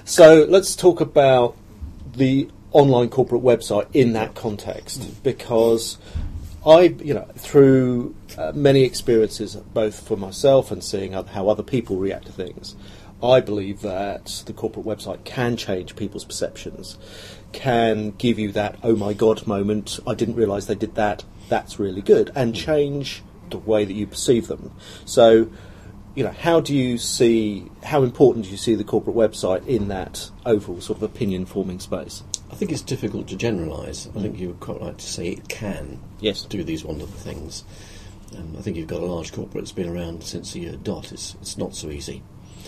So let's talk about the online corporate website in that context, because through many experiences, both for myself and seeing how other people react to things, I believe that the corporate website can change people's perceptions, can give you that "oh my god" moment, I didn't realise they did that, that's really good, and change the way that you perceive them. So, how important do you see the corporate website in that overall sort of opinion-forming space? I think it's difficult to generalise. I think you would quite like to say it can do these wonderful things. I think you've got a large corporate that's been around since the year dot. It's not so easy.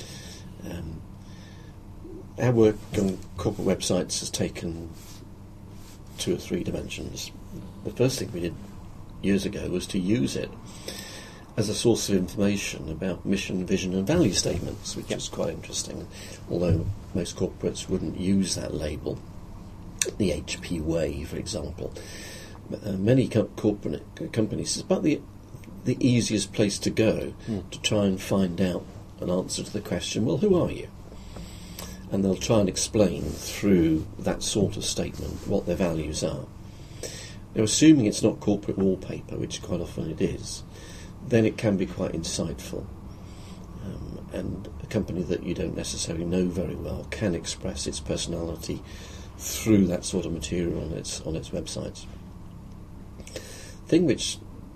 Our work on corporate websites has taken 2 or 3 dimensions. The first thing we did years ago was to use it as a source of information about mission, vision and value statements, which is quite interesting, although most corporates wouldn't use that label. The HP way, for example. Many corporate companies, it's about the easiest place to go to try and find out an answer to the question, well, who are you? And they'll try and explain through that sort of statement what their values are. Now, assuming it's not corporate wallpaper, which quite often it is, then it can be quite insightful. And a company that you don't necessarily know very well can express its personality through that sort of material on its websites. Thing which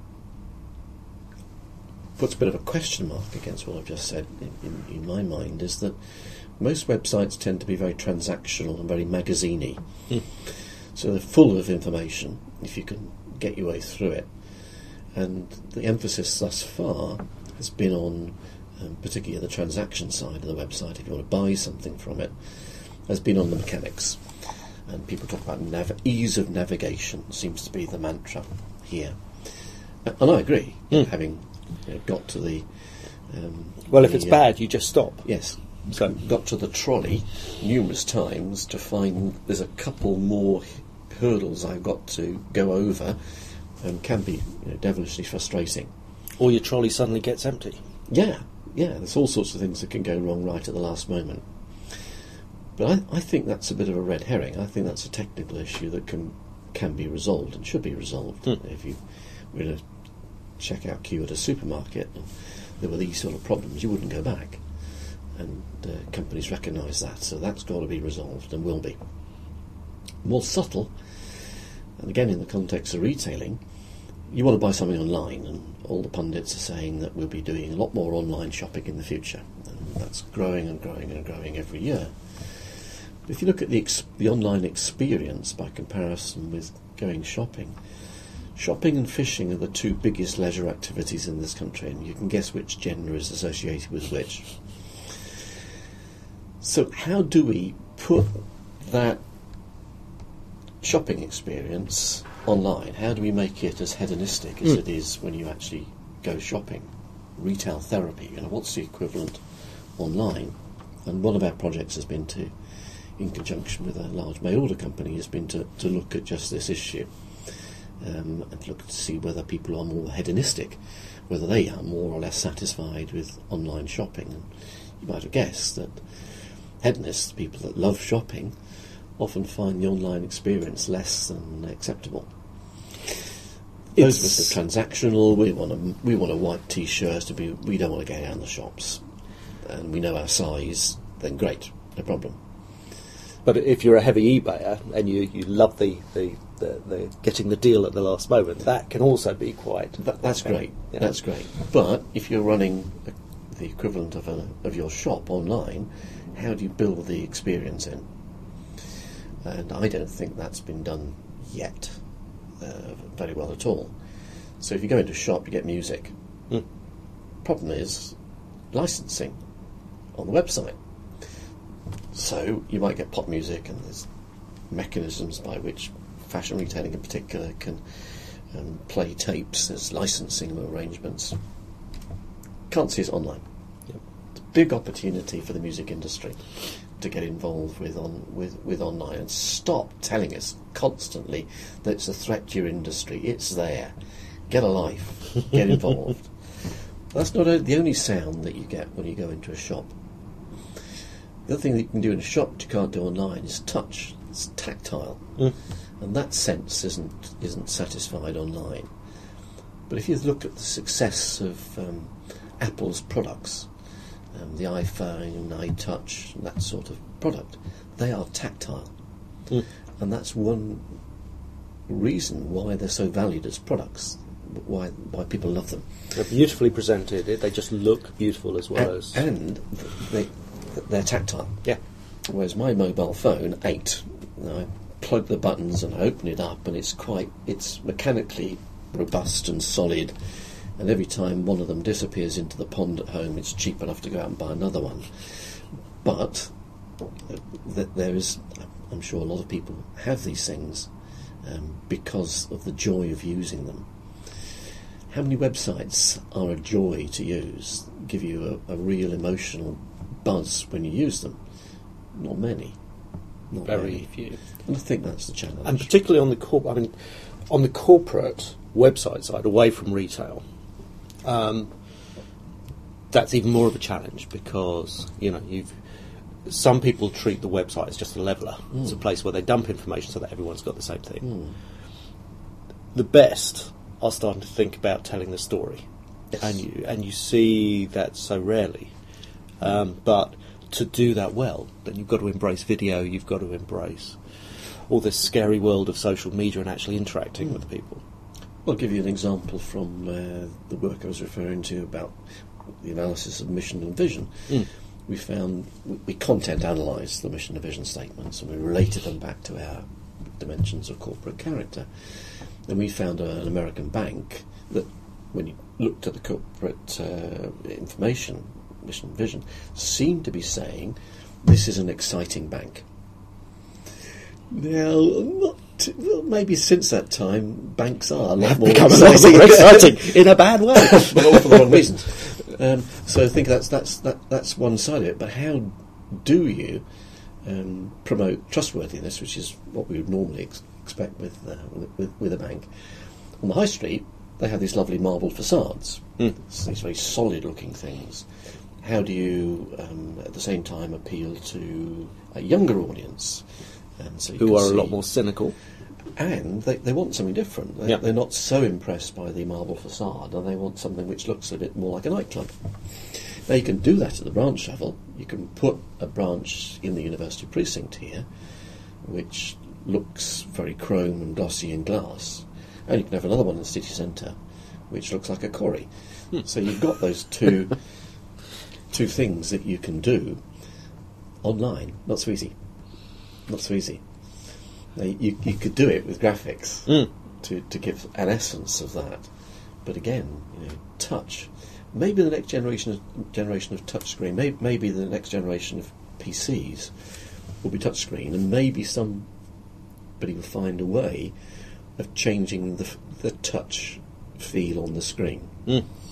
puts a bit of a question mark against what I've just said in my mind is that most websites tend to be very transactional and very magazine-y. So they're full of information if you can get your way through it. And the emphasis thus far has been on, particularly the transaction side of the website, if you want to buy something from it, has been on the mechanics. And people talk about ease of navigation seems to be the mantra here. And I agree, having got to the... if it's bad, you just stop. Yes. So got to the trolley numerous times to find there's a couple more hurdles I've got to go over, and can be devilishly frustrating. Or your trolley suddenly gets empty. Yeah, there's all sorts of things that can go wrong right at the last moment. But I think that's a bit of a red herring. I think that's a technical issue that can be resolved and should be resolved. If you were in a checkout queue at a supermarket and there were these sort of problems, you wouldn't go back. And companies recognise that, so that's got to be resolved and will be. More subtle, and again in the context of retailing, you want to buy something online, and all the pundits are saying that we'll be doing a lot more online shopping in the future, and that's growing and growing and growing every year. But if you look at the online experience by comparison with going shopping and fishing are the 2 biggest leisure activities in this country, and you can guess which gender is associated with which. So how do we put that shopping experience online? How do we make it as hedonistic as it is when you actually go shopping? Retail therapy, what's the equivalent online? And one of our projects has been to, in conjunction with a large mail order company, has been to look at just this issue and look to see whether people are more hedonistic, whether they are more or less satisfied with online shopping. And you might have guessed that hedonists, people that love shopping, often find the online experience less than acceptable. Those of us that are transactional, we want a white T-shirt, we don't want to go down the shops, and we know our size, then great, no problem. But if you're a heavy eBayer and you love the getting the deal at the last moment, that can also be quite... That's great, that's great. But if you're running the equivalent of your shop online, how do you build the experience in? And I don't think that's been done yet very well at all. So if you go into a shop, you get music. Problem is licensing on the website. So you might get pop music, and there's mechanisms by which fashion retailing in particular can play tapes. There's licensing arrangements. Can't see it online. It's a big opportunity for the music industry to get involved with online, and stop telling us constantly that it's a threat to your industry. It's there. Get a life. Get involved. That's not the only sound that you get when you go into a shop. The other thing that you can do in a shop that you can't do online is touch. It's tactile, and that sense isn't satisfied online. But if you look at the success of Apple's products, the iPhone, iTouch, that sort of product, they are tactile, and that's one reason why they're so valued as products. Why people love them. They're beautifully presented. They just look beautiful as well as... And they're tactile. Yeah. Whereas my mobile phone, 8, I plug the buttons and I open it up, and it's mechanically robust and solid, and every time one of them disappears into the pond at home, it's cheap enough to go out and buy another one. But there is, I'm sure a lot of people have these things because of the joy of using them. How many websites are a joy to use, give you a real emotional buzz when you use them? Not many. Not Very few. And I think that's the challenge. And particularly on the corporate website side, away from retail, that's even more of a challenge because some people treat the website as just a leveller. It's a place where they dump information so that everyone's got the same thing. The best are starting to think about telling the story, Yes. and you see that so rarely. But to do that well, then you've got to embrace video. You've got to embrace all this scary world of social media and actually interacting with people. I'll give you an example from the work I was referring to about the analysis of mission and vision. We content analysed the mission and vision statements, and we related them back to our dimensions of corporate character. And we found an American bank that, when you looked at the corporate information, mission and vision, seemed to be saying, this is an exciting bank. Now, maybe since that time, banks are a lot more exciting in a bad way, but all for the wrong reasons. So I think that's one side of it. But how do you promote trustworthiness, which is what we would normally expect with a bank? On the high street, they have these lovely marble facades, these very solid-looking things. How do you, at the same time, appeal to a younger audience? Who are a lot more cynical. And they want something different. They're not so impressed by the marble facade, and they want something which looks a bit more like a nightclub. Now, you can do that at the branch level. You can put a branch in the university precinct here, which looks very chrome and glossy and glass, and you can have another one in the city centre, which looks like a quarry. So you've got those two things that you can do online. Not so easy. Now, you could do it with graphics to give an essence of that, but again, touch. Maybe the next generation of touchscreen, maybe the next generation of PCs will be touchscreen, and maybe somebody will find a way of changing the touch feel on the screen.